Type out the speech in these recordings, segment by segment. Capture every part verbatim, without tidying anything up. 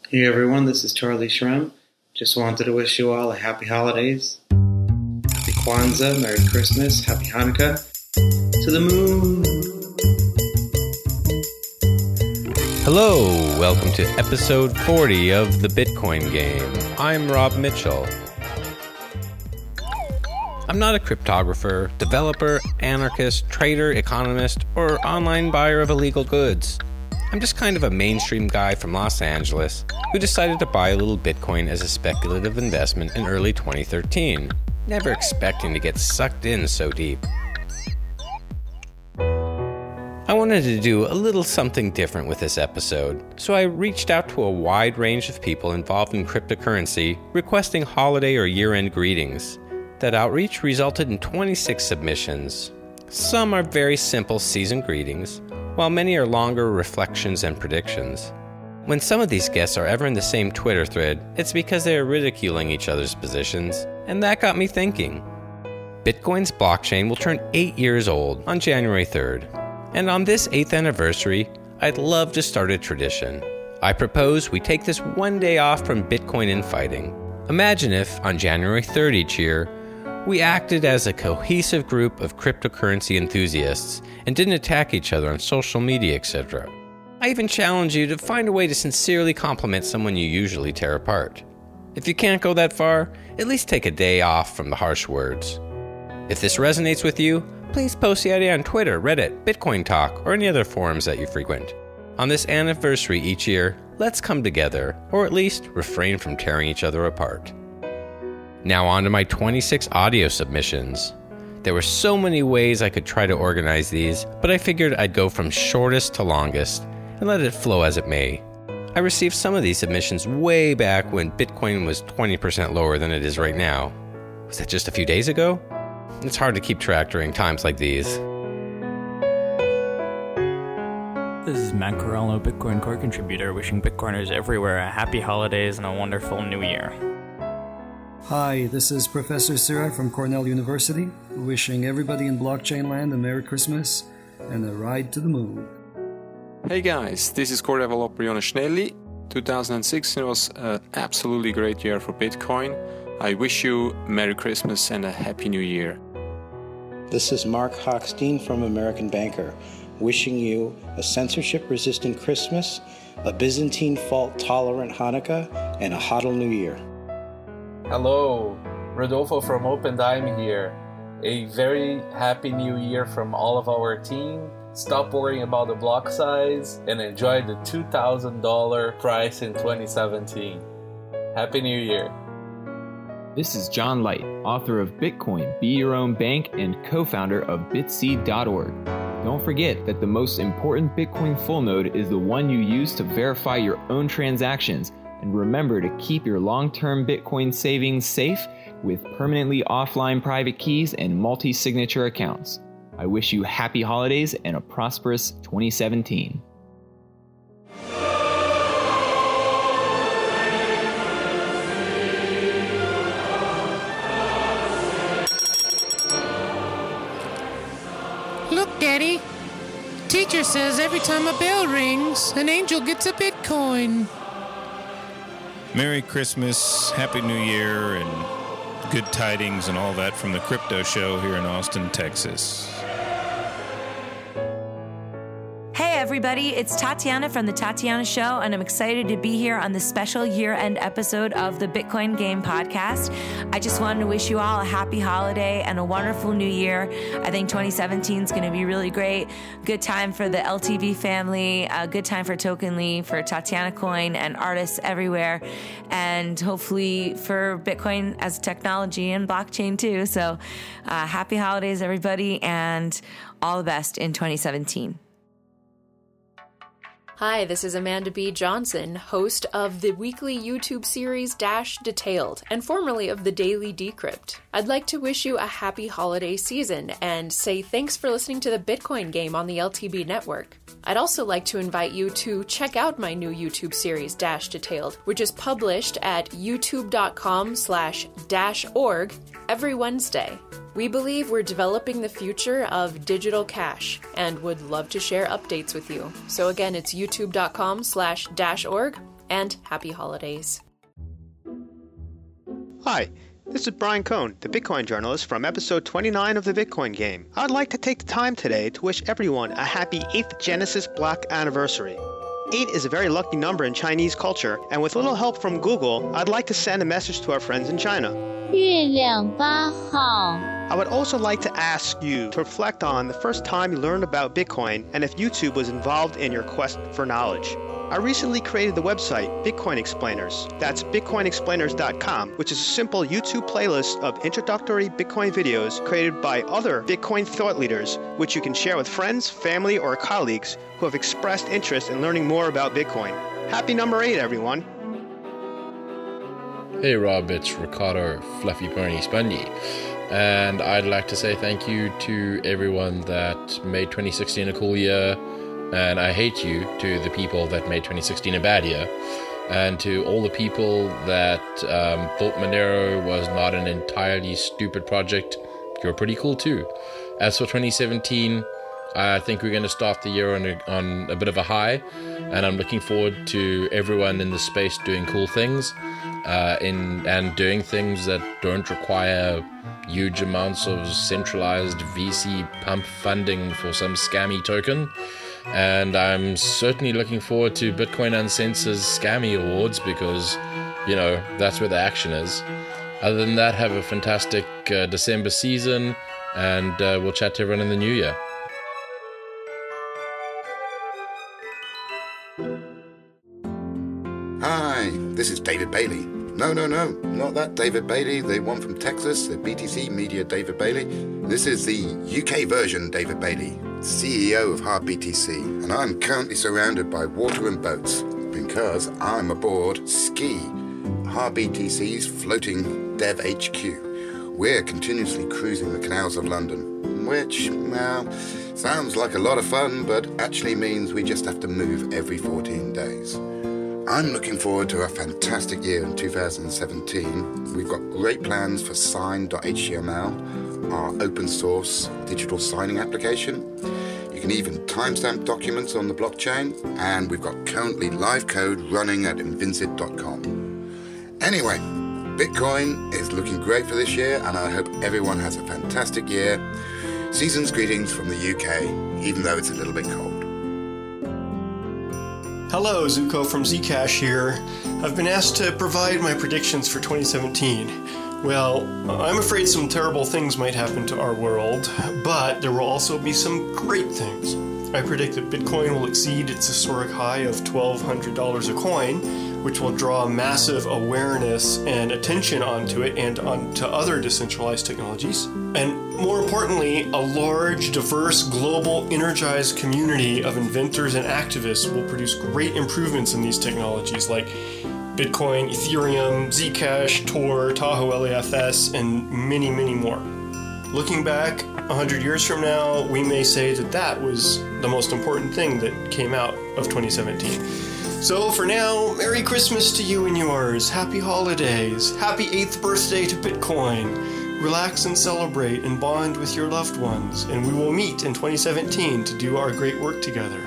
Hey everyone, this is Charlie Shrem. Just wanted to wish you all a happy holidays. Happy Kwanzaa, Merry Christmas, Happy Hanukkah. To the moon! Hello, welcome to episode forty of The Bitcoin Game. I'm Rob Mitchell. I'm not a cryptographer, developer, anarchist, trader, economist, or online buyer of illegal goods. I'm just kind of a mainstream guy from Los Angeles who decided to buy a little Bitcoin as a speculative investment in early twenty thirteen, never expecting to get sucked in so deep. I wanted to do a little something different with this episode, so I reached out to a wide range of people involved in cryptocurrency requesting holiday or year-end greetings. That outreach resulted in twenty-six submissions. Some are very simple season greetings, while many are longer reflections and predictions. When some of these guests are ever in the same Twitter thread, it's because they are ridiculing each other's positions, and that got me thinking. Bitcoin's blockchain will turn eight years old on January third, and on this eighth anniversary, I'd love to start a tradition. I propose we take this one day off from Bitcoin infighting. Imagine if, on January third each year, we acted as a cohesive group of cryptocurrency enthusiasts and didn't attack each other on social media, et cetera. I even challenge you to find a way to sincerely compliment someone you usually tear apart. If you can't go that far, at least take a day off from the harsh words. If this resonates with you, please post the idea on Twitter, Reddit, Bitcoin Talk, or any other forums that you frequent. On this anniversary each year, let's come together, or at least refrain from tearing each other apart. Now on to my twenty-six audio submissions. There were so many ways I could try to organize these, but I figured I'd go from shortest to longest and let it flow as it may. I received some of these submissions way back when Bitcoin was twenty percent lower than it is right now. Was that just a few days ago? It's hard to keep track during times like these. This is Matt Corallo, Bitcoin Core contributor, wishing Bitcoiners everywhere a happy holidays and a wonderful new year. Hi, this is Professor Siraj from Cornell University, wishing everybody in blockchain land a Merry Christmas and a ride to the moon. Hey guys, this is core developer Jonas Schnelli. two thousand sixteen was an absolutely great year for Bitcoin. I wish you Merry Christmas and a Happy New Year. This is Mark Hochstein from American Banker, wishing you a censorship-resistant Christmas, a Byzantine fault-tolerant Hanukkah, and a hodl New Year. Hello, Rodolfo from OpenDime here. A very happy new year from all of our team. Stop worrying about the block size and enjoy the two thousand dollars price in twenty seventeen. Happy New Year. This is John Light, author of Bitcoin, Be Your Own Bank, and co-founder of bitseed dot org. Don't forget that the most important Bitcoin full node is the one you use to verify your own transactions. And remember to keep your long-term Bitcoin savings safe with permanently offline private keys and multi-signature accounts. I wish you happy holidays and a prosperous twenty seventeen. Look, Daddy. Teacher says every time a bell rings, an angel gets a Bitcoin. Merry Christmas, Happy New Year, and good tidings and all that from the Crypto Show here in Austin, Texas. Hey everybody, it's Tatiana from The Tatiana Show, and I'm excited to be here on the special year-end episode of the Bitcoin Game podcast. I just wanted to wish you all a happy holiday and a wonderful new year. I think twenty seventeen is going to be really great. Good time for the L T V family, a good time for Tokenly, for Tatiana Coin, and artists everywhere, and hopefully for Bitcoin as a technology and blockchain too. So uh, happy holidays, everybody, and all the best in twenty seventeen. Hi, this is Amanda B. Johnson, host of the weekly YouTube series Dash Detailed, and formerly of the Daily Decrypt. I'd like to wish you a happy holiday season and say thanks for listening to the Bitcoin Game on the L T B network. I'd also like to invite you to check out my new YouTube series Dash Detailed, which is published at youtube.com slash dash org every Wednesday. We believe we're developing the future of digital cash and would love to share updates with you. So again, it's youtube.com slash dash org and happy holidays. Hi, this is Brian Cohn, the Bitcoin journalist from episode twenty-nine of the Bitcoin Game. I'd like to take the time today to wish everyone a happy eighth Genesis block anniversary. eight is a very lucky number in Chinese culture, and with a little help from Google, I'd like to send a message to our friends in China. 月亮八号 I would also like to ask you to reflect on the first time you learned about Bitcoin and if YouTube was involved in your quest for knowledge. I recently created the website Bitcoin Explainers. That's bitcoin explainers dot com, which is a simple YouTube playlist of introductory Bitcoin videos created by other Bitcoin thought leaders, which you can share with friends, family, or colleagues who have expressed interest in learning more about Bitcoin. Happy number eight, everyone. Hey Rob, it's Ricardo Fluffy Pony Spundy, and I'd like to say thank you to everyone that made twenty sixteen a cool year. And I hate you to the people that made twenty sixteen a bad year. And to all the people that um, thought Monero was not an entirely stupid project, you're pretty cool too. As for twenty seventeen, I think we're going to start the year on a, on a bit of a high. And I'm looking forward to everyone in the space doing cool things uh, in and doing things that don't require huge amounts of centralized V C pump funding for some scammy token. And I'm certainly looking forward to Bitcoin Uncensored's Scammy Awards because, you know, that's where the action is. Other than that, have a fantastic uh, December season, and uh, we'll chat to everyone in the new year. Hi, this is David Bailey. No, no, no, not that David Bailey, the one from Texas, the B T C Media David Bailey. This is the U K version David Bailey, C E O of Hard B T C, and I'm currently surrounded by water and boats because I'm aboard Ski, Hard B T C's floating dev H Q. We're continuously cruising the canals of London, which, well, sounds like a lot of fun, but actually means we just have to move every fourteen days. I'm looking forward to a fantastic year in two thousand seventeen. We've got great plans for sign dot H T M L, our open source digital signing application. You can even timestamp documents on the blockchain, and we've got currently live code running at invincid dot com. Anyway, Bitcoin is looking great for this year, and I hope everyone has a fantastic year. Season's greetings from the U K, even though it's a little bit cold. Hello, Zuko from Zcash here. I've been asked to provide my predictions for twenty seventeen. Well, I'm afraid some terrible things might happen to our world, but there will also be some great things. I predict that Bitcoin will exceed its historic high of twelve hundred dollars a coin, which will draw massive awareness and attention onto it and onto other decentralized technologies. And more importantly, a large, diverse, global, energized community of inventors and activists will produce great improvements in these technologies like Bitcoin, Ethereum, Zcash, Tor, Tahoe L A F S, and many, many more. Looking back a hundred years from now, we may say that that was the most important thing that came out of twenty seventeen. So for now, Merry Christmas to you and yours. Happy holidays. Happy eighth birthday to Bitcoin. Relax and celebrate and bond with your loved ones. And we will meet in twenty seventeen to do our great work together.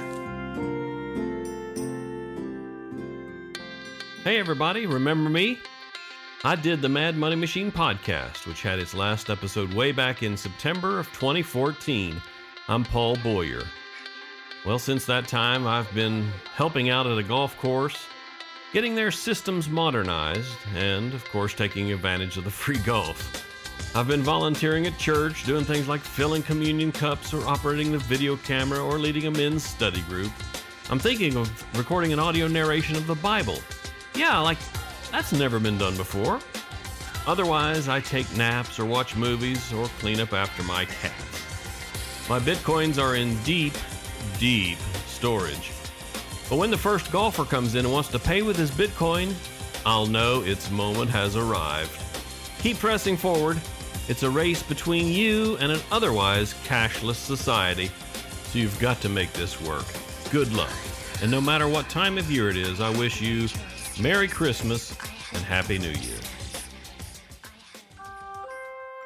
Hey everybody, remember me? I did the Mad Money Machine podcast, which had its last episode way back in September of twenty fourteen. I'm Paul Boyer. Well, since that time, I've been helping out at a golf course, getting their systems modernized, and, of course, taking advantage of the free golf. I've been volunteering at church, doing things like filling communion cups or operating the video camera or leading a men's study group. I'm thinking of recording an audio narration of the Bible. Yeah, like, that's never been done before. Otherwise, I take naps or watch movies or clean up after my cats. My Bitcoins are in deep, deep storage. But when the first golfer comes in and wants to pay with his Bitcoin, I'll know its moment has arrived. Keep pressing forward. It's a race between you and an otherwise cashless society. So you've got to make this work. Good luck. And no matter what time of year it is, I wish you Merry Christmas and Happy New Year.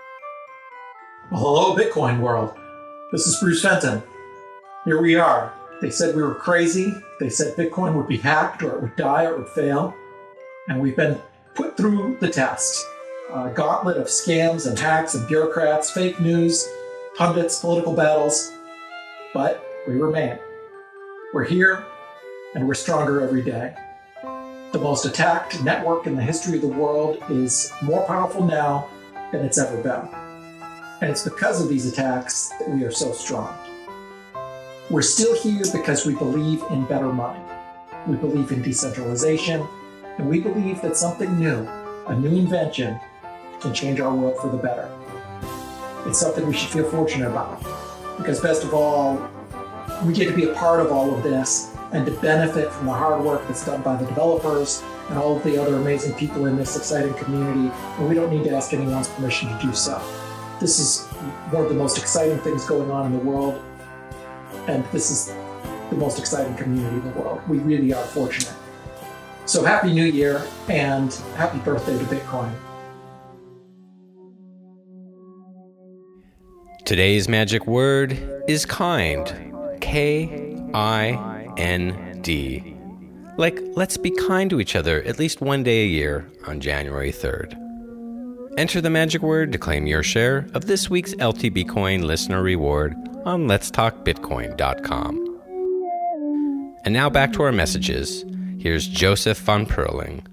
Well, hello, Bitcoin world. This is Bruce Fenton. Here we are, They said we were crazy. They said Bitcoin would be hacked, or it would die, or it would fail. And we've been put through the test. A gauntlet of scams and hacks and bureaucrats, fake news, pundits, political battles. But we remain. We're here, and we're stronger every day. The most attacked network in the history of the world is more powerful now than it's ever been. And it's because of these attacks that we are so strong. We're still here because we believe in better money. We believe in decentralization, and we believe that something new, a new invention, can change our world for the better. It's something we should feel fortunate about, because best of all, we get to be a part of all of this and to benefit from the hard work that's done by the developers and all of the other amazing people in this exciting community, and we don't need to ask anyone's permission to do so. This is one of the most exciting things going on in the world, and this is the most exciting community in the world. We really are fortunate. So Happy New Year, and happy birthday to Bitcoin. Today's magic word is kind. K I N D. Like, let's be kind to each other at least one day a year on January third. Enter the magic word to claim your share of this week's L T B Coin listener reward on lets talk bitcoin dot com. And now back to our messages. Here's Joseph von Perling.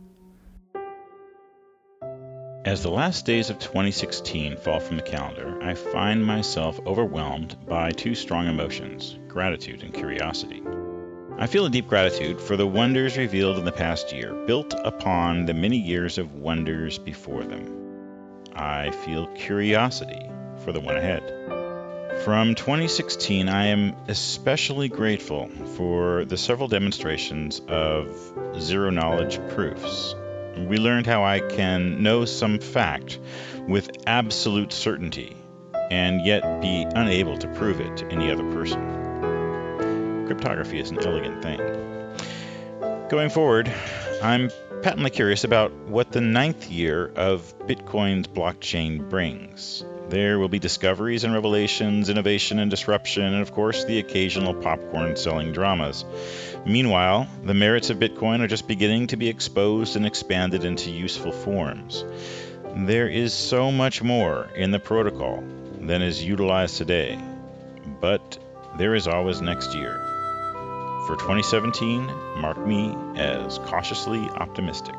As the last days of twenty sixteen fall from the calendar, I find myself overwhelmed by two strong emotions, gratitude and curiosity. I feel a deep gratitude for the wonders revealed in the past year, built upon the many years of wonders before them. I feel curiosity for the one ahead. From twenty sixteen, I am especially grateful for the several demonstrations of zero-knowledge proofs. We learned how I can know some fact with absolute certainty and yet be unable to prove it to any other person. Cryptography is an elegant thing. Going forward, I'm patently curious about what the ninth year of Bitcoin's blockchain brings. There will be discoveries and revelations, innovation and disruption, and of course the occasional popcorn-selling dramas. Meanwhile, the merits of Bitcoin are just beginning to be exposed and expanded into useful forms. There is so much more in the protocol than is utilized today, but there is always next year. For twenty seventeen, mark me as cautiously optimistic.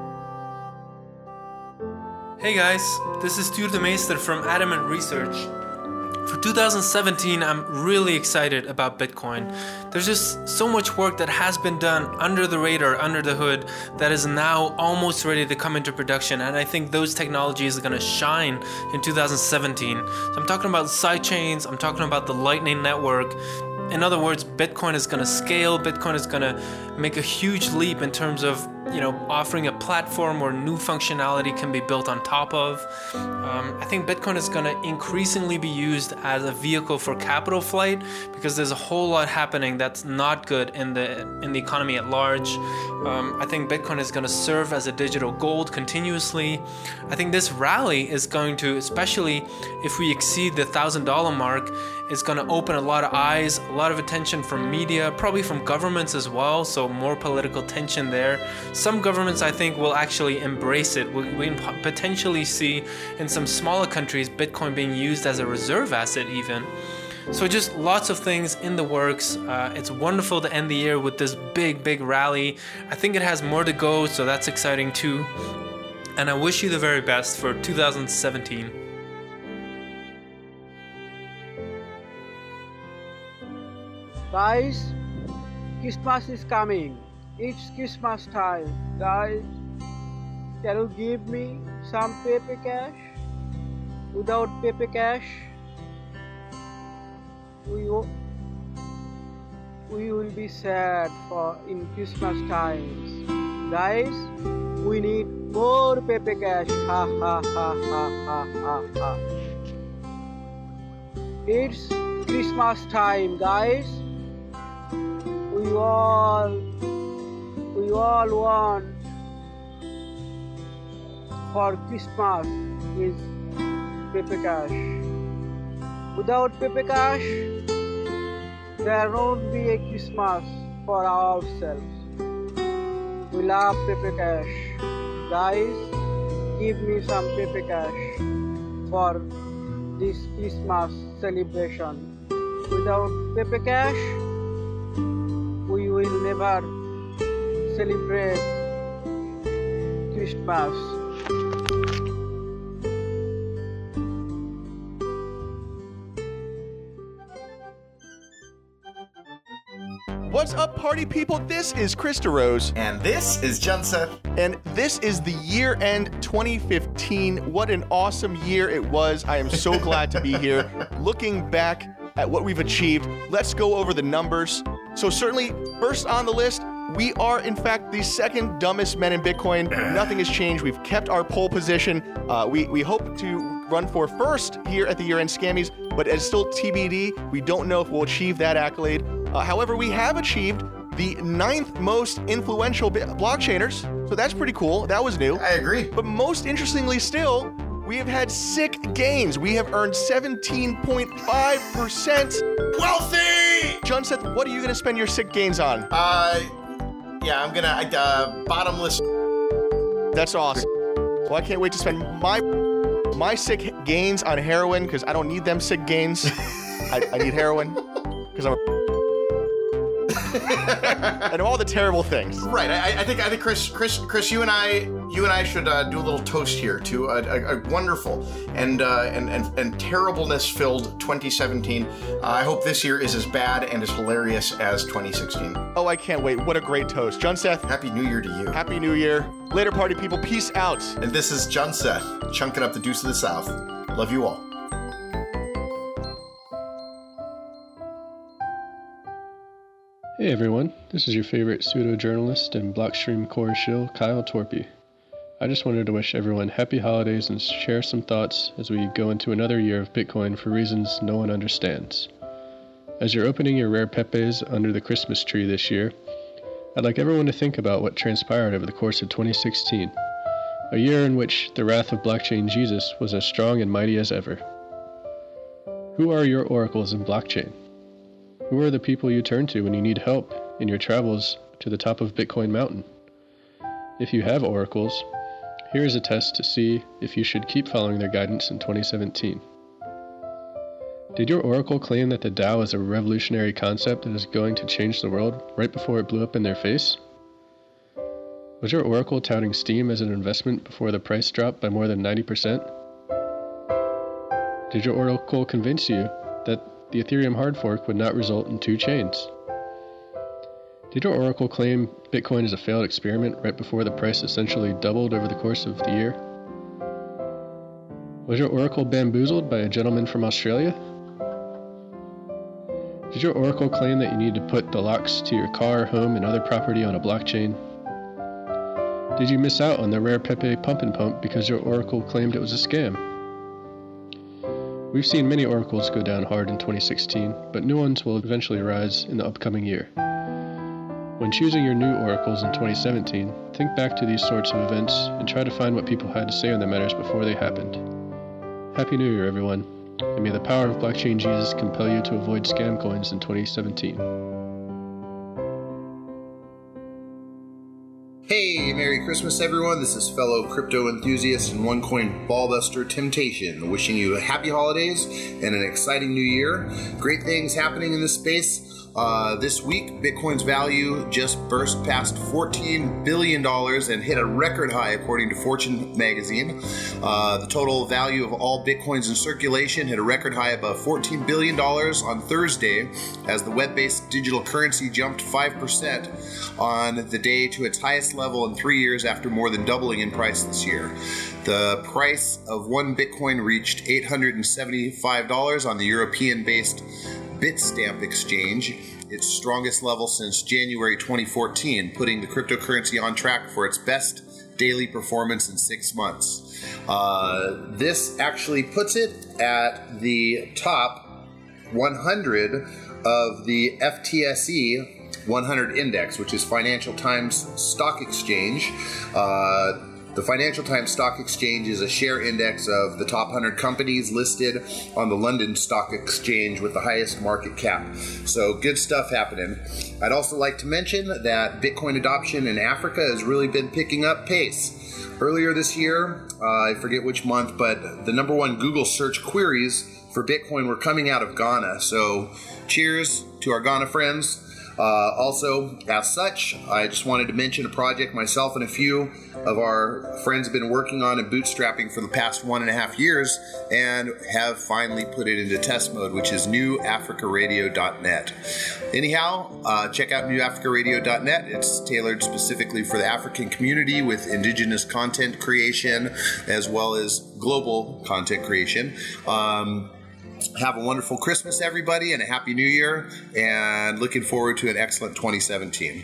Hey guys, this is Tuur de Meester from Adamant Research. For two thousand seventeen, I'm really excited about Bitcoin. There's just so much work that has been done under the radar, under the hood, that is now almost ready to come into production, and I think those technologies are going to shine in two thousand seventeen. So I'm talking about sidechains, I'm talking about the Lightning Network. In other words, Bitcoin is going to scale, Bitcoin is going to make a huge leap in terms of, you know, offering a platform where new functionality can be built on top of. Um, I think Bitcoin is going to increasingly be used as a vehicle for capital flight because there's a whole lot happening that's not good in the in the economy at large. Um, I think Bitcoin is going to serve as a digital gold continuously. I think this rally is going to, especially if we exceed the one thousand dollars mark, is going to open a lot of eyes, a lot of attention from media, probably from governments as well, so more political tension there. Some governments, I think, will actually embrace it. We, we potentially see in some smaller countries Bitcoin being used as a reserve asset even. So just lots of things in the works. Uh, it's wonderful to end the year with this big, big rally. I think it has more to go, so that's exciting too. And I wish you the very best for two thousand seventeen. Guys, Christmas is coming. It's Christmas time. Guys, can you give me some paper cash? Without paper cash, we will, we will be sad for in Christmas times. Guys, we need more paper cash. Ha ha ha ha ha ha ha. It's Christmas time, guys. We all, we all want for Christmas is paper cash. Without paper cash, there won't be a Christmas for ourselves. We love Pepe Cash. Guys, give me some Pepe Cash for this Christmas celebration. Without Pepe Cash, we will never celebrate Christmas. What's up, party people? This is Krista Rose. And this is John Seth. And this is the year-end twenty fifteen. What an awesome year it was. I am so glad to be here. Looking back at what we've achieved, let's go over the numbers. So certainly, first on the list, we are, in fact, the second dumbest men in Bitcoin. Nothing has changed. We've kept our pole position. Uh, we, we hope to run for first here at the year-end Scammies, but it's still T B D. We don't know if we'll achieve that accolade. Uh, however, we have achieved the ninth most influential bi- blockchainers, so that's pretty cool. That was new. I agree. But most interestingly still, we have had sick gains. We have earned seventeen point five percent. Wealthy! John Seth, what are you going to spend your sick gains on? Uh, yeah, I'm gonna, uh, bottomless. That's awesome. Well, I can't wait to spend my my sick gains on heroin, because I don't need them sick gains. I, I need heroin, because I'm a and all the terrible things. Right. I, I think I think Chris, Chris, Chris, you and I, you and I should uh, do a little toast here to a, a, a wonderful and, uh, and and and terribleness-filled twenty seventeen. Uh, I hope this year is as bad and as hilarious as twenty sixteen. Oh, I can't wait! What a great toast, John Seth. Happy New Year to you. Happy New Year. Later, party people. Peace out. And this is John Seth, chunking up the deuce of the South. Love you all. Hey everyone, this is your favorite pseudo-journalist and Blockstream core shill, Kyle Torpy. I just wanted to wish everyone happy holidays and share some thoughts as we go into another year of Bitcoin for reasons no one understands. As you're opening your rare Pepes under the Christmas tree this year, I'd like everyone to think about what transpired over the course of twenty sixteen, a year in which the wrath of blockchain Jesus was as strong and mighty as ever. Who are your oracles in blockchain? Who are the people you turn to when you need help in your travels to the top of Bitcoin Mountain? If you have oracles, here is a test to see if you should keep following their guidance in twenty seventeen. Did your oracle claim that the DAO is a revolutionary concept that is going to change the world right before it blew up in their face? Was your oracle touting Steam as an investment before the price dropped by more than ninety percent? Did your oracle convince you that the Ethereum hard fork would not result in two chains? Did your oracle claim Bitcoin is a failed experiment right before the price essentially doubled over the course of the year? Was your oracle bamboozled by a gentleman from Australia? Did your oracle claim that you need to put the locks to your car, home, and other property on a blockchain? Did you miss out on the rare Pepe pump and pump because your oracle claimed it was a scam? We've seen many oracles go down hard in twenty sixteen, but new ones will eventually rise in the upcoming year. When choosing your new oracles in twenty seventeen, think back to these sorts of events and try to find what people had to say on the matters before they happened. Happy New Year, everyone, and may the power of Blockchain Jesus compel you to avoid scam coins in twenty seventeen. Hey, Merry Christmas, everyone. This is fellow crypto enthusiast and OneCoin ballbuster Temptation, wishing you happy holidays and an exciting new year. Great things happening in this space. Uh, this week, Bitcoin's value just burst past fourteen billion dollars and hit a record high according to Fortune magazine. Uh, the total value of all Bitcoins in circulation hit a record high above fourteen billion dollars on Thursday as the web-based digital currency jumped five percent on the day to its highest level in three years after more than doubling in price this year. The price of one Bitcoin reached eight hundred seventy-five dollars on the European-based Bitstamp exchange, its strongest level since January twenty fourteen, putting the cryptocurrency on track for its best daily performance in six months. Uh, this actually puts it at the top one hundred of the F T S E one hundred index, which is Financial Times Stock Exchange. Uh, The Financial Times Stock Exchange is a share index of the top one hundred companies listed on the London Stock Exchange with the highest market cap. So good stuff happening. I'd also like to mention that Bitcoin adoption in Africa has really been picking up pace. Earlier this year, uh, I forget which month, but the number one Google search queries for Bitcoin were coming out of Ghana. So cheers to our Ghana friends. Uh, also, as such, I just wanted to mention a project myself and a few of our friends have been working on and bootstrapping for the past one and a half years and have finally put it into test mode, which is new africa radio dot net. Anyhow, uh, check out new africa radio dot net. It's tailored specifically for the African community with indigenous content creation as well as global content creation. Um, Have a wonderful Christmas, everybody, and a Happy New Year, and looking forward to an excellent twenty seventeen.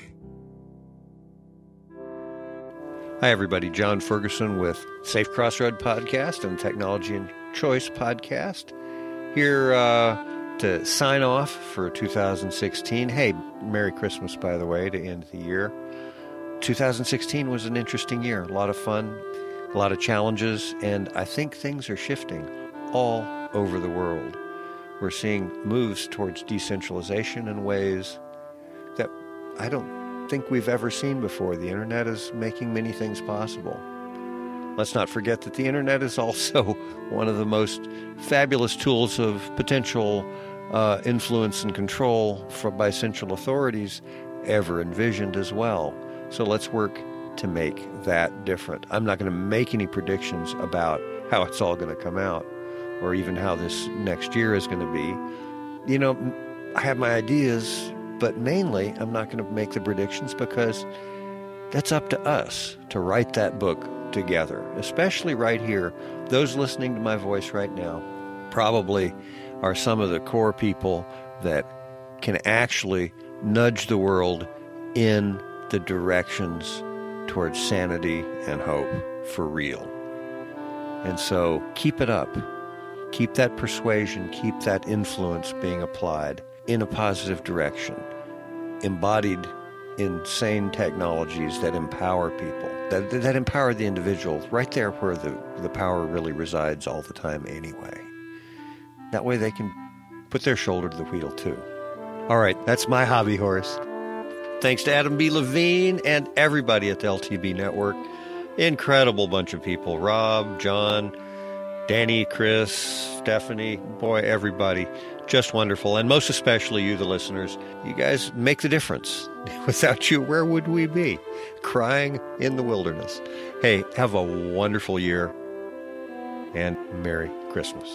Hi, everybody. John Ferguson with Safe Crossroad Podcast and Technology and Choice Podcast. Here uh, to sign off for two thousand sixteen. Hey, Merry Christmas, by the way, to end the year. two thousand sixteen was an interesting year. A lot of fun, a lot of challenges, and I think things are shifting all over the world. We're seeing moves towards decentralization in ways that I don't think we've ever seen before. The internet is making many things possible. Let's not forget that the internet is also one of the most fabulous tools of potential uh, influence and control from by central authorities ever envisioned as well. So let's work to make that different. I'm not going to make any predictions about how it's all going to come out, or even how this next year is going to be. You know, I have my ideas, but mainly I'm not going to make the predictions because that's up to us to write that book together, especially right here. Those listening to my voice right now probably are some of the core people that can actually nudge the world in the directions towards sanity and hope for real. And so keep it up. Keep that persuasion, keep that influence being applied in a positive direction, embodied in sane technologies that empower people, that, that empower the individual right there where the, the power really resides all the time anyway. That way they can put their shoulder to the wheel too. All right, that's my hobby horse. Thanks to Adam B. Levine and everybody at the L T B Network. Incredible bunch of people. Rob, John, Danny, Chris, Stephanie, boy, everybody. Just wonderful. And most especially you, the listeners. You guys make the difference. Without you, where would we be? Crying in the wilderness. Hey, have a wonderful year and Merry Christmas.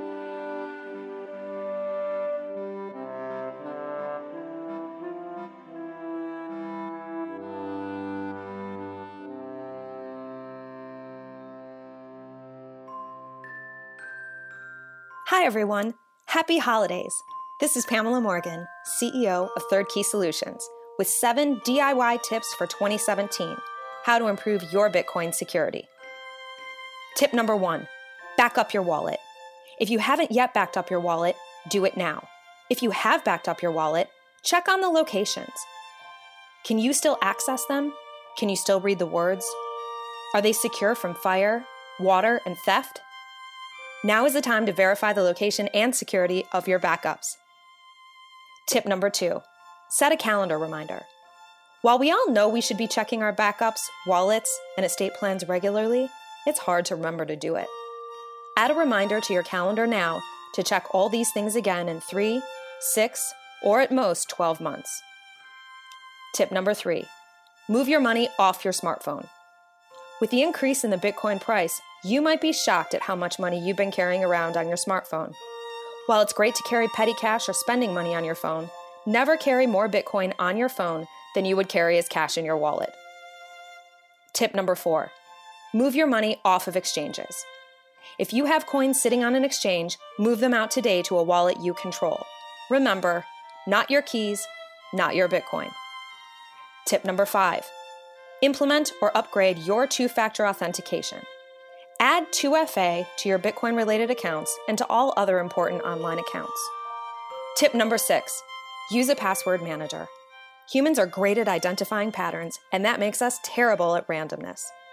Hi, everyone. Happy holidays. This is Pamela Morgan, C E O of Third Key Solutions, with seven D I Y tips for twenty seventeen, how to improve your Bitcoin security. Tip number one, back up your wallet. If you haven't yet backed up your wallet, do it now. If you have backed up your wallet, check on the locations. Can you still access them? Can you still read the words? Are they secure from fire, water, and theft? Now is the time to verify the location and security of your backups. Tip number two, set a calendar reminder. While we all know we should be checking our backups, wallets, and estate plans regularly, it's hard to remember to do it. Add a reminder to your calendar now to check all these things again in three, six, or at most twelve months. Tip number three, move your money off your smartphone. With the increase in the Bitcoin price, you might be shocked at how much money you've been carrying around on your smartphone. While it's great to carry petty cash or spending money on your phone, never carry more Bitcoin on your phone than you would carry as cash in your wallet. Tip number four, move your money off of exchanges. If you have coins sitting on an exchange, move them out today to a wallet you control. Remember, not your keys, not your Bitcoin. Tip number five, implement or upgrade your two-factor authentication. Add two F A to your Bitcoin-related accounts and to all other important online accounts. Tip number six, use a password manager. Humans are great at identifying patterns, and that makes us terrible at randomness.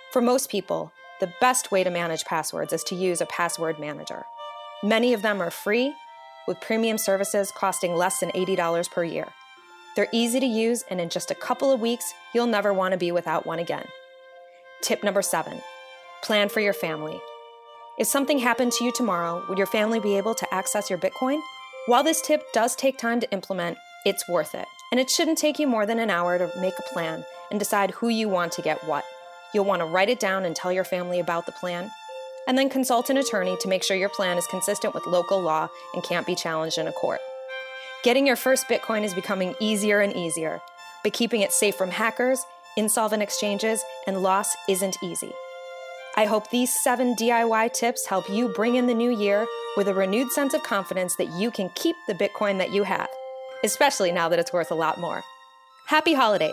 For most people, the best way to manage passwords is to use a password manager. Many of them are free, with premium services costing less than eighty dollars per year. They're easy to use, and in just a couple of weeks, you'll never want to be without one again. Tip number seven, plan for your family. If something happened to you tomorrow, would your family be able to access your Bitcoin? While this tip does take time to implement, it's worth it. And it shouldn't take you more than an hour to make a plan and decide who you want to get what. You'll want to write it down and tell your family about the plan, and then consult an attorney to make sure your plan is consistent with local law and can't be challenged in a court. Getting your first Bitcoin is becoming easier and easier, but keeping it safe from hackers, insolvent exchanges, and loss isn't easy. I hope these seven D I Y tips help you bring in the new year with a renewed sense of confidence that you can keep the Bitcoin that you have, especially now that it's worth a lot more. Happy holidays!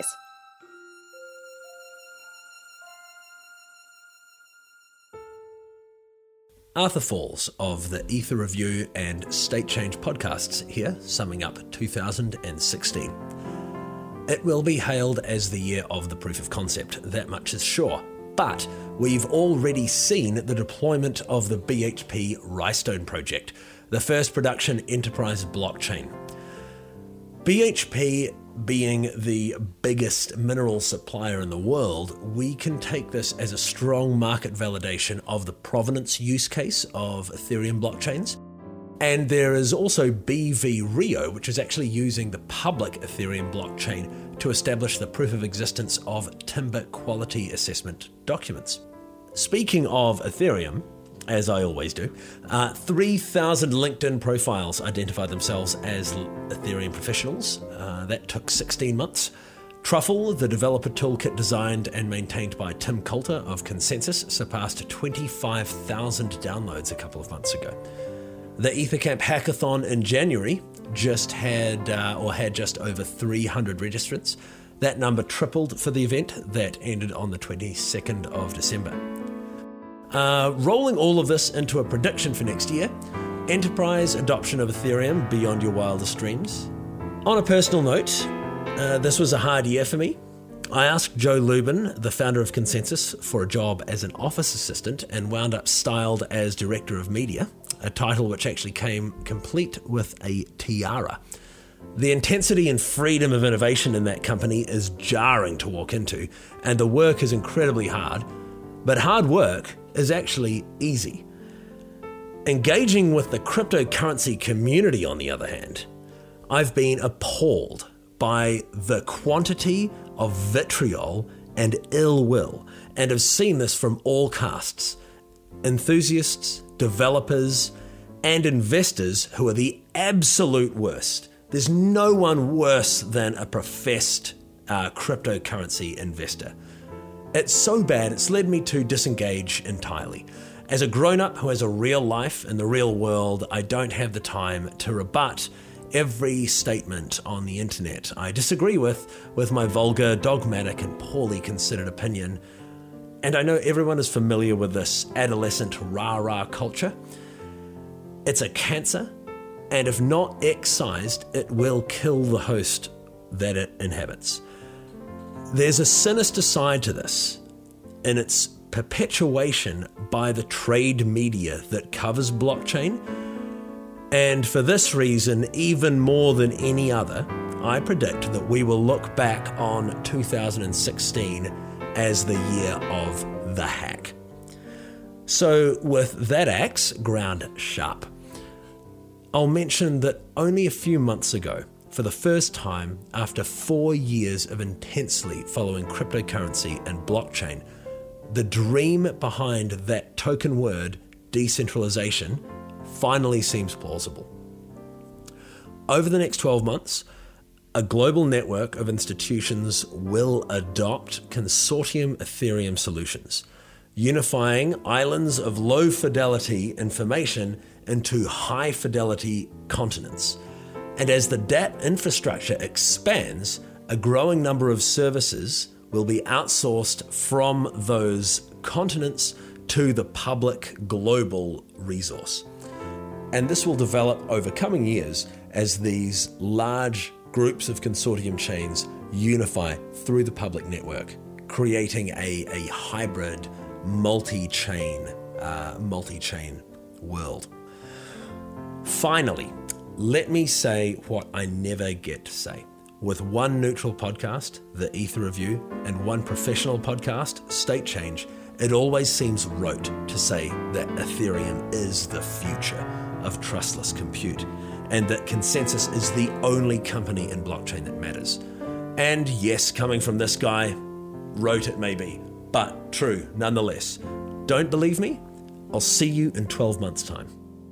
Arthur Falls of the Ether Review and State Change podcasts here, summing up two thousand sixteen. It will be hailed as the year of the proof of concept, that much is sure. But we've already seen the deployment of the B H P Rystone project, the first production enterprise blockchain. B H P being the biggest mineral supplier in the world, we can take this as a strong market validation of the provenance use case of Ethereum blockchains. And there is also B V Rio, which is actually using the public Ethereum blockchain to establish the proof of existence of timber quality assessment documents. Speaking of Ethereum, as I always do, uh, three thousand LinkedIn profiles identify themselves as Ethereum professionals. Uh, that took sixteen months. Truffle, the developer toolkit designed and maintained by Tim Coulter of Consensus, surpassed twenty-five thousand downloads a couple of months ago. The EtherCamp Hackathon in January just had, uh, or had just over three hundred registrants. That number tripled for the event that ended on the twenty-second of December. Uh, rolling all of this into a prediction for next year, enterprise adoption of Ethereum beyond your wildest dreams. On a personal note, uh, this was a hard year for me. I asked Joe Lubin, the founder of Consensus, for a job as an office assistant and wound up styled as director of media, a title which actually came complete with a tiara. The intensity and freedom of innovation in that company is jarring to walk into, and the work is incredibly hard, but hard work is actually easy. Engaging with the cryptocurrency community, on the other hand, I've been appalled by the quantity of vitriol and ill will, and have seen this from all castes. Enthusiasts, developers, and investors who are the absolute worst. There's no one worse than a professed uh, cryptocurrency investor. It's so bad, it's led me to disengage entirely. As a grown-up who has a real life in the real world, I don't have the time to rebut every statement on the internet I disagree with, with my vulgar, dogmatic, and poorly considered opinion. And I know everyone is familiar with this adolescent rah-rah culture. It's a cancer, and if not excised, it will kill the host that it inhabits. There's a sinister side to this in its perpetuation by the trade media that covers blockchain. And for this reason, even more than any other, I predict that we will look back on two thousand sixteen as the year of the hack. So with that axe ground sharp, I'll mention that only a few months ago, for the first time after four years of intensely following cryptocurrency and blockchain, the dream behind that token word, decentralization, finally seems plausible. Over the next twelve months, a global network of institutions will adopt consortium Ethereum solutions, unifying islands of low-fidelity information into high-fidelity continents. And as the D App infrastructure expands, a growing number of services will be outsourced from those continents to the public global resource. And this will develop over coming years as these large groups of consortium chains unify through the public network, creating a, a hybrid, multi-chain, uh, multi-chain world. Finally, let me say what I never get to say. With one neutral podcast, The Ether Review, and one professional podcast, State Change, it always seems rote to say that Ethereum is the future of trustless compute, and that consensus is the only company in blockchain that matters. And yes, coming from this guy, rote it may be, but true nonetheless. Don't believe me? I'll see you in twelve months' time.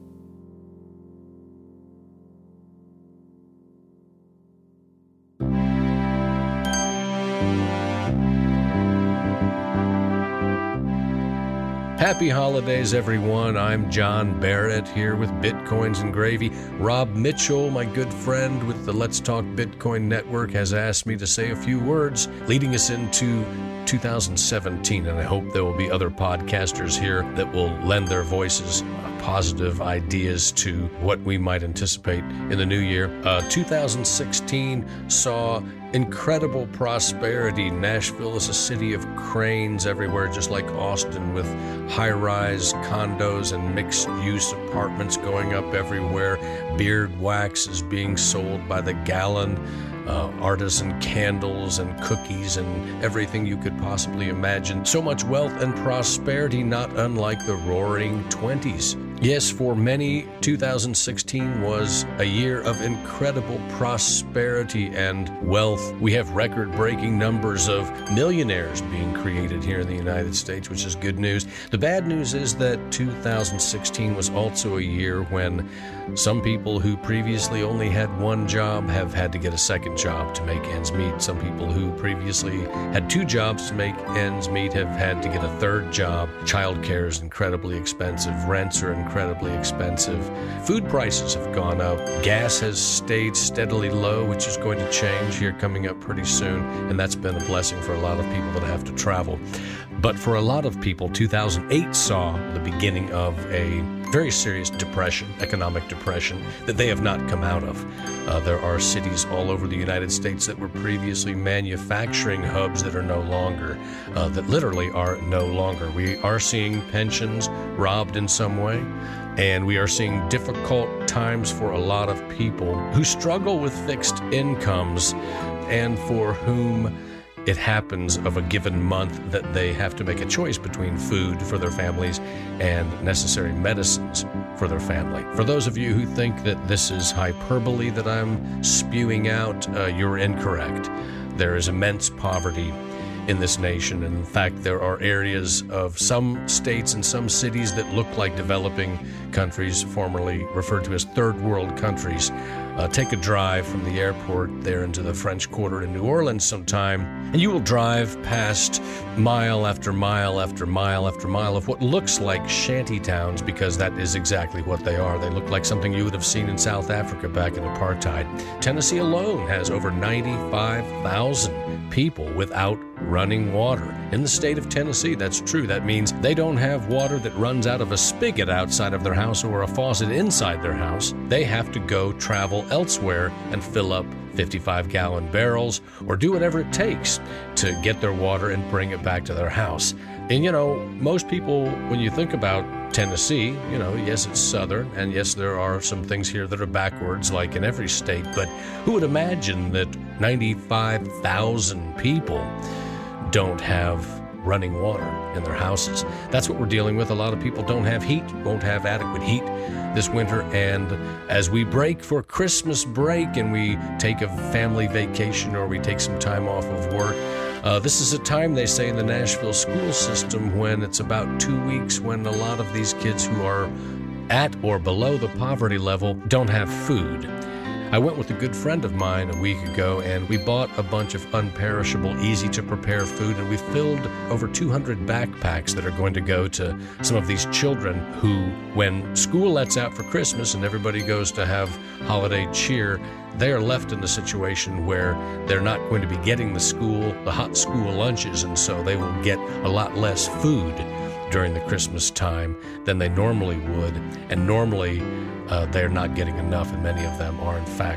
Happy holidays, everyone. I'm John Barrett here with Bitcoins and Gravy. Rob Mitchell, my good friend with the Let's Talk Bitcoin Network, has asked me to say a few words leading us into two thousand seventeen, and I hope there will be other podcasters here that will lend their voices, uh, positive ideas to what we might anticipate in the new year. Uh, two thousand sixteen saw incredible prosperity. Nashville is a city of cranes everywhere, just like Austin, with high-rise condos and mixed-use apartments going up everywhere. Beard wax is being sold by the gallon. Uh, artisan candles and cookies and everything you could possibly imagine. So much wealth and prosperity, not unlike the roaring twenties. Yes, for many, two thousand sixteen was a year of incredible prosperity and wealth. We have record-breaking numbers of millionaires being created here in the United States, which is good news. The bad news is that two thousand sixteen was also a year when some people who previously only had one job have had to get a second job to make ends meet. Some people who previously had two jobs to make ends meet have had to get a third job. Childcare is incredibly expensive. Rents are incredibly expensive. Food prices have gone up. Gas has stayed steadily low, which is going to change here coming up pretty soon. And that's been a blessing for a lot of people that have to travel. But for a lot of people, two thousand eight saw the beginning of a very serious depression, economic depression, that they have not come out of. Uh, there are cities all over the United States that were previously manufacturing hubs that are no longer, uh, that literally are no longer. We are seeing pensions robbed in some way, and we are seeing difficult times for a lot of people who struggle with fixed incomes and for whom it happens of a given month that they have to make a choice between food for their families and necessary medicines for their family. For those of you who think that this is hyperbole that I'm spewing out, uh, you're incorrect. There is immense poverty in this nation. And in fact, there are areas of some states and some cities that look like developing countries, formerly referred to as third world countries. Uh, take a drive from the airport there into the French Quarter in New Orleans sometime, and you will drive past mile after mile after mile after mile of what looks like shanty towns, because that is exactly what they are. They look like something you would have seen in South Africa back in apartheid. Tennessee alone has over ninety-five thousand people without running water. In the state of Tennessee, that's true. That means they don't have water that runs out of a spigot outside of their house or a faucet inside their house. They have to go travel elsewhere and fill up fifty-five gallon barrels or do whatever it takes to get their water and bring it back to their house. And you know, most people, when you think about Tennessee, you know, yes, it's southern, and yes, there are some things here that are backwards, like in every state, but who would imagine that ninety-five thousand people don't have running water in their houses? That's what we're dealing with. A lot of people don't have heat, won't have adequate heat this winter, and as we break for Christmas break and we take a family vacation or we take some time off of work, Uh, this is a time, they say, in the Nashville school system when it's about two weeks when a lot of these kids who are at or below the poverty level don't have food. I went with a good friend of mine a week ago, and we bought a bunch of unperishable, easy-to-prepare food, and we filled over two hundred backpacks that are going to go to some of these children who, when school lets out for Christmas and everybody goes to have holiday cheer, they are left in the situation where they're not going to be getting the school, the hot school lunches, and so they will get a lot less food during the Christmas time than they normally would. And normally uh, they're not getting enough, and many of them are in fact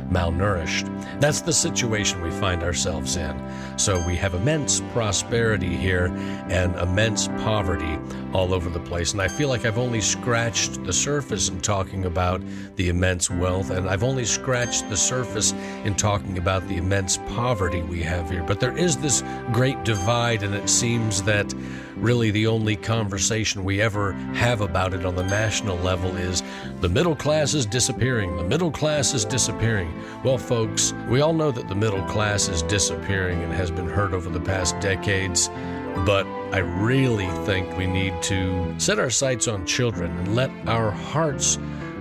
malnourished. That's the situation we find ourselves in. So we have immense prosperity here and immense poverty all over the place. And I feel like I've only scratched the surface in talking about the immense wealth, and I've only scratched the surface in talking about the immense poverty we have here. But there is this great divide, and it seems that really the only conversation we ever have about it on the national level is the middle class is disappearing. The middle class is disappearing. Well, folks, we all know that the middle class is disappearing and has been hurt over the past decades, but I really think we need to set our sights on children and let our hearts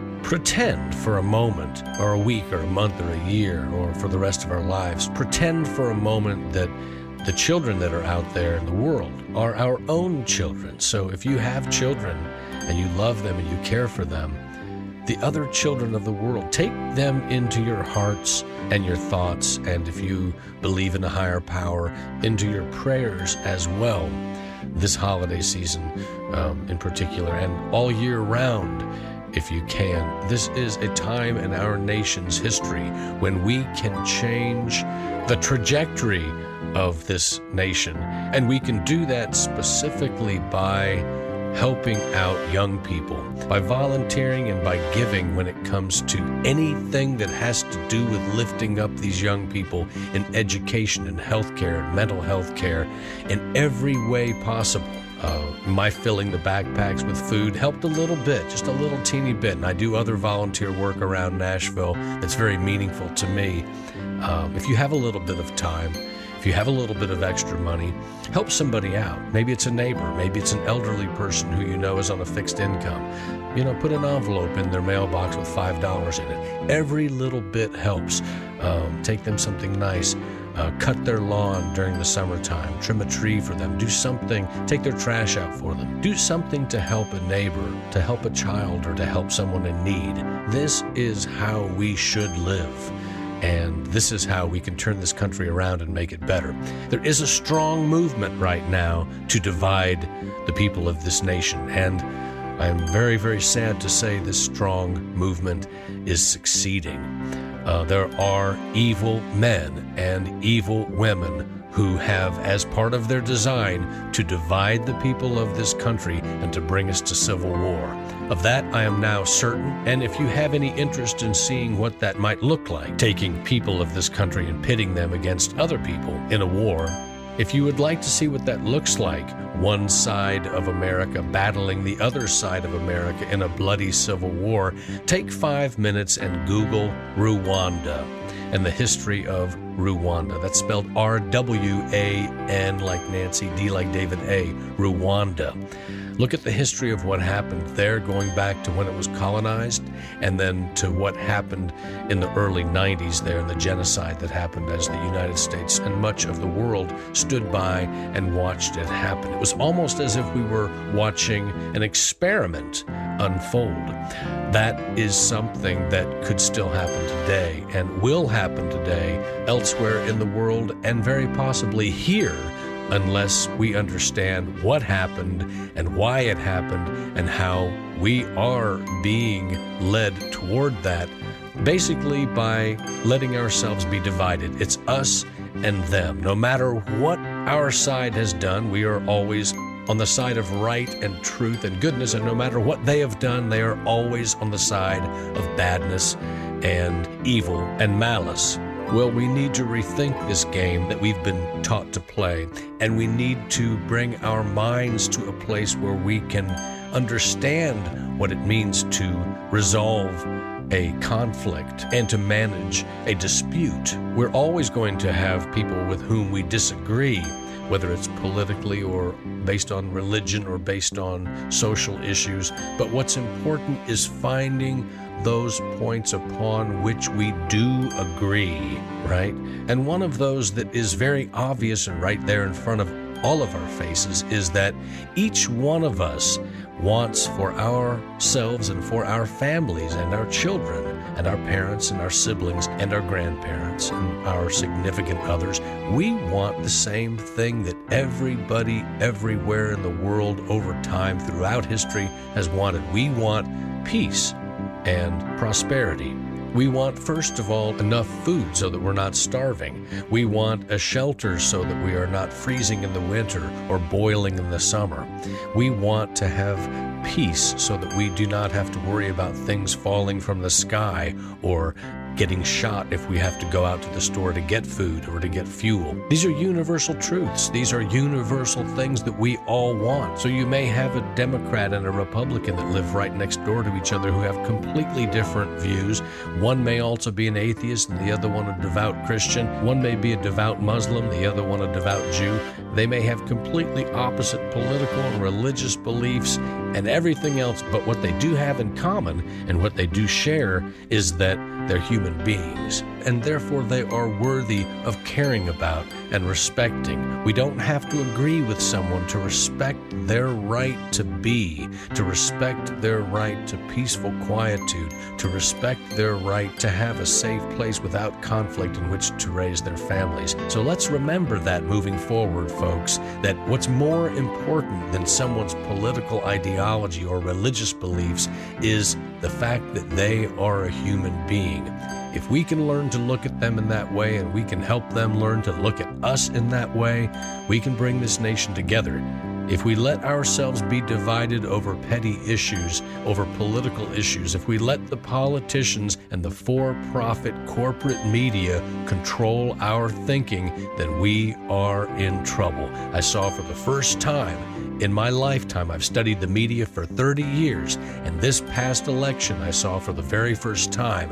pretend for a moment or a week or a month or a year or for the rest of our lives. Pretend for a moment that the children that are out there in the world are our own children. So if you have children and you love them and you care for them, the other children of the world, take them into your hearts and your thoughts, and if you believe in a higher power, into your prayers as well, this holiday season um, in particular, and all year round if you can. This is a time in our nation's history when we can change the trajectory of this nation, and we can do that specifically by helping out young people, by volunteering and by giving when it comes to anything that has to do with lifting up these young people in education and healthcare and mental health care in every way possible. Uh, my filling the backpacks with food helped a little bit, just a little teeny bit, and I do other volunteer work around Nashville that's very meaningful to me. Um, if you have a little bit of time, if you have a little bit of extra money, help somebody out. Maybe it's a neighbor. Maybe it's an elderly person who you know is on a fixed income. You know, put an envelope in their mailbox with five dollars in it. Every little bit helps. Um, take them something nice. Uh, cut their lawn during the summertime. Trim a tree for them. Do something. Take their trash out for them. Do something to help a neighbor, to help a child, or to help someone in need. This is how we should live. And this is how we can turn this country around and make it better. There is a strong movement right now to divide the people of this nation. And I'm very, very sad to say this strong movement is succeeding. Uh, there are evil men and evil women who have, as part of their design, to divide the people of this country and to bring us to civil war. Of that, I am now certain, and if you have any interest in seeing what that might look like, taking people of this country and pitting them against other people in a war, if you would like to see what that looks like, one side of America battling the other side of America in a bloody civil war, take five minutes and Google Rwanda and the history of Rwanda. That's spelled R W A N like Nancy, D like David, A, Rwanda. Look at the history of what happened there, going back to when it was colonized, and then to what happened in the early nineties there, and the genocide that happened as the United States and much of the world stood by and watched it happen. It was almost as if we were watching an experiment unfold. That is something that could still happen today and will happen today elsewhere in the world, and very possibly here, unless we understand what happened and why it happened and how we are being led toward that, basically by letting ourselves be divided. It's us and them. No matter what our side has done, we are always on the side of right and truth and goodness, and no matter what they have done, they are always on the side of badness and evil and malice. Well, we need to rethink this game that we've been taught to play, and we need to bring our minds to a place where we can understand what it means to resolve a conflict and to manage a dispute. We're always going to have people with whom we disagree, whether it's politically or based on religion or based on social issues. But what's important is finding those points upon which we do agree, right? And one of those that is very obvious and right there in front of all of our faces is that each one of us wants for ourselves and for our families and our children and our parents and our siblings and our grandparents and our significant others, we want the same thing that everybody everywhere in the world over time throughout history has wanted. We want peace and prosperity. We want, first of all, enough food so that we're not starving. We want a shelter so that we are not freezing in the winter or boiling in the summer. We want to have peace so that we do not have to worry about things falling from the sky or getting shot if we have to go out to the store to get food or to get fuel. These are universal truths. These are universal things that we all want. So you may have a Democrat and a Republican that live right next door to each other who have completely different views. One may also be an atheist and the other one a devout Christian. One may be a devout Muslim, the other one a devout Jew. They may have completely opposite political and religious beliefs and everything else, but what they do have in common and what they do share is that they're human beings, and therefore they are worthy of caring about and respecting. We don't have to agree with someone to respect their right to be, to respect their right to peaceful quietude, to respect their right to have a safe place without conflict in which to raise their families. So let's remember that moving forward, folks, that what's more important than someone's political ideology or religious beliefs is the fact that they are a human being. If we can learn to look at them in that way and we can help them learn to look at us in that way, we can bring this nation together. If we let ourselves be divided over petty issues, over political issues, if we let the politicians and the for-profit corporate media control our thinking, then we are in trouble. I saw for the first time in my lifetime, I've studied the media for thirty years, and this past election I saw for the very first time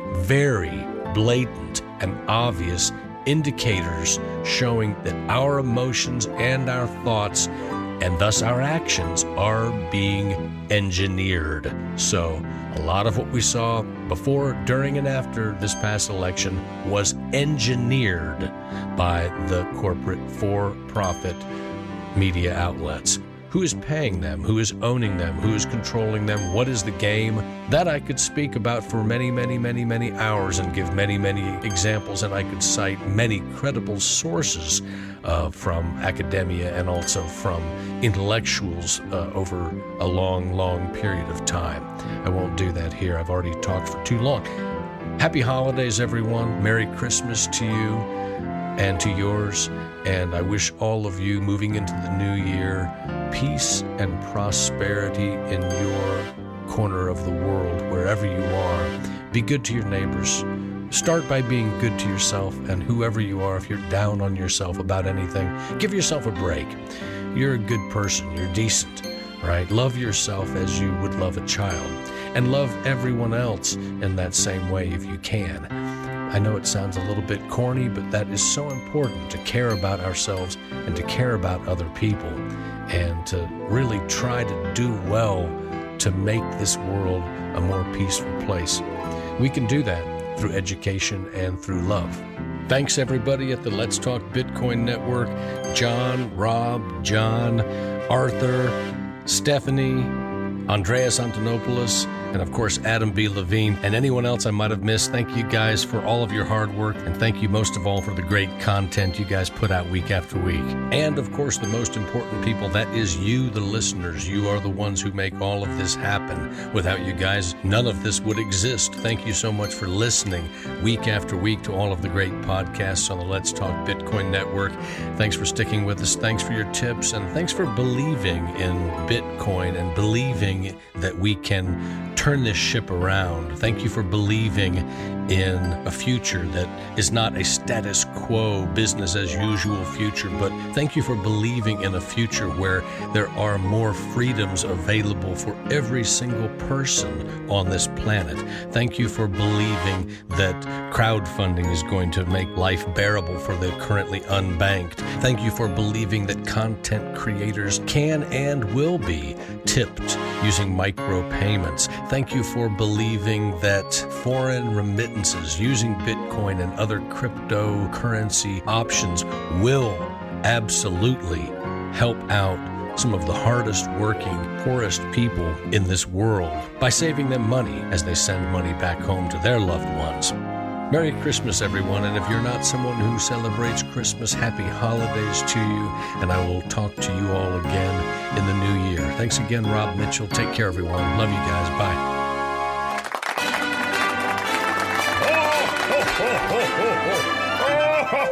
very blatant and obvious indicators showing that our emotions and our thoughts and thus our actions are being engineered. So a lot of what we saw before, during, and after this past election was engineered by the corporate for-profit media outlets. Who is paying them? Who is owning them? Who is controlling them? What is the game? That I could speak about for many, many, many, many hours and give many, many examples, and I could cite many credible sources uh, from academia and also from intellectuals uh, over a long, long period of time. I won't do that here. I've already talked for too long. Happy holidays, everyone. Merry Christmas to you and to yours, and I wish all of you moving into the new year peace and prosperity in your corner of the world, wherever you are. Be good to your neighbors. Start by being good to yourself, and whoever you are, if you're down on yourself about anything, give yourself a break. You're a good person. You're decent, right? Love yourself as you would love a child, and love everyone else in that same way if you can. I know it sounds a little bit corny, but that is so important, to care about ourselves and to care about other people and to really try to do well to make this world a more peaceful place. We can do that through education and through love. Thanks everybody at the Let's Talk Bitcoin Network, John, Rob, John, Arthur, Stephanie, Andreas Antonopoulos, and of course Adam B. Levine, and anyone else I might have missed. Thank you guys for all of your hard work, and thank you most of all for the great content you guys put out week after week. And of course the most important people, that is you, the listeners. You are the ones who make all of this happen. Without you guys, none of this would exist. Thank you so much for listening week after week to all of the great podcasts on the Let's Talk Bitcoin Network. Thanks for sticking with us. Thanks for your tips, and thanks for believing in Bitcoin and believing that we can turn this ship around. Thank you for believing in a future that is not a status quo, business as usual future, but thank you for believing in a future where there are more freedoms available for every single person on this planet. Thank you for believing that crowdfunding is going to make life bearable for the currently unbanked. Thank you for believing that content creators can and will be tipped using micropayments. Thank you for believing that foreign remittances using Bitcoin and other cryptocurrency options will absolutely help out some of the hardest working, poorest people in this world by saving them money as they send money back home to their loved ones. Merry Christmas, everyone, and if you're not someone who celebrates Christmas, happy holidays to you, and I will talk to you all again in the new year. Thanks again, Rob Mitchell. Take care, everyone. Love you guys. Bye.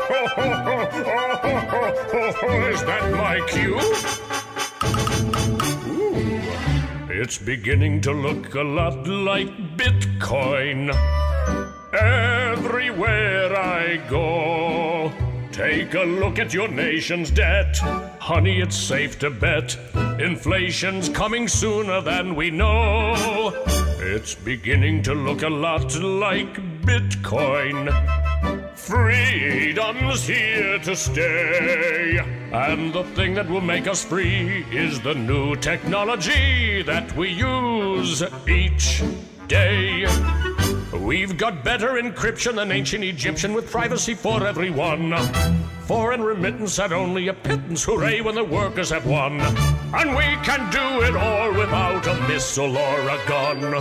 Is that my cue? Ooh, it's beginning to look a lot like Bitcoin. Everywhere I go, take a look at your nation's debt. Honey, it's safe to bet inflation's coming sooner than we know. It's beginning to look a lot like Bitcoin. Freedom's here to stay, and the thing that will make us free is the new technology that we use each day. We've got better encryption than ancient Egyptian, with privacy for everyone. Foreign remittance at only a pittance, hooray when the workers have won. And we can do it all without a missile or a gun.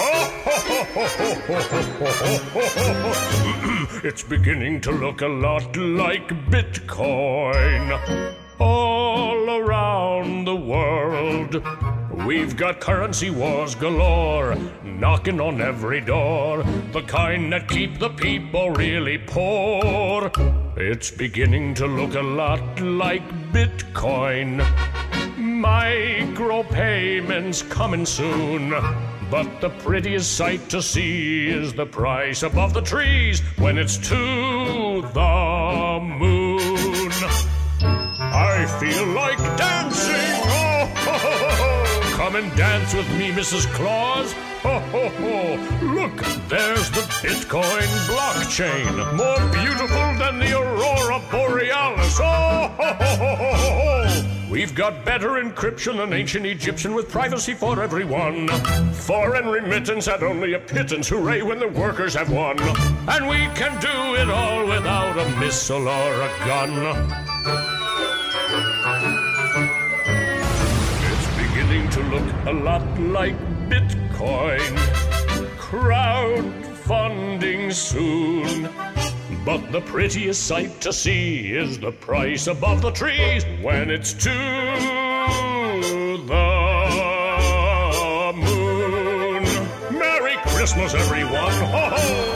It's beginning to look a lot like Bitcoin. All around the world, we've got currency wars galore, knocking on every door, the kind that keep the people really poor. It's beginning to look a lot like Bitcoin. Micropayments coming soon, but the prettiest sight to see is the price above the trees when it's to the moon. I feel like dancing. Oh, ho, ho, ho. Come and dance with me, Missus Claus. Ho, ho, ho. Look, there's the Bitcoin blockchain, more beautiful than the Aurora Borealis. Oh, ho, ho, ho, ho, ho. We've got better encryption than ancient Egyptian, with privacy for everyone. Foreign remittance at only a pittance, hooray when the workers have won. And we can do it all without a missile or a gun. It's beginning to look a lot like Bitcoin. Crowdfunding soon. But the prettiest sight to see is the price above the trees when it's to the moon. Merry Christmas, everyone. Ho, ho.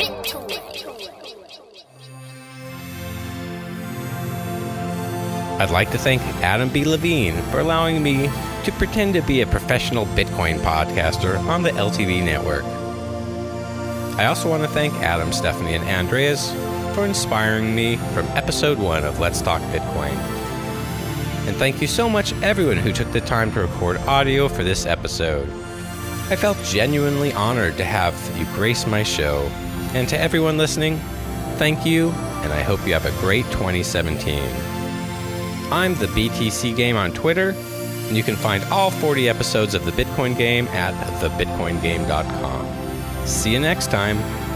I'd like to thank Adam B. Levine for allowing me to pretend to be a professional Bitcoin podcaster on the L T V network. I also want to thank Adam, Stephanie, and Andreas for inspiring me from episode one of Let's Talk Bitcoin. And thank you so much everyone who took the time to record audio for this episode. I felt genuinely honored to have you grace my show. And to everyone listening, thank you, and I hope you have a great twenty seventeen. I'm the B T C Game on Twitter, and you can find all forty episodes of The Bitcoin Game at the bitcoin game dot com. See you next time.